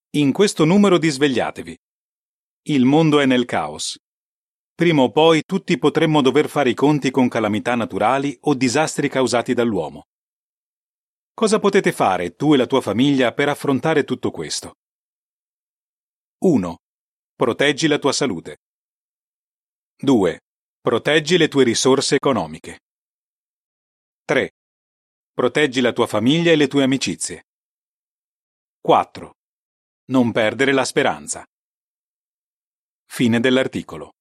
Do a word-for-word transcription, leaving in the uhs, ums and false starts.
In questo numero di Svegliatevi. Il mondo è nel caos. Prima o poi tutti potremmo dover fare i conti con calamità naturali o disastri causati dall'uomo. Cosa potete fare tu e la tua famiglia per affrontare tutto questo? uno. Proteggi la tua salute. due. Proteggi le tue risorse economiche. tre. Proteggi la tua famiglia e le tue amicizie. quattro. Non perdere la speranza. Fine dell'articolo.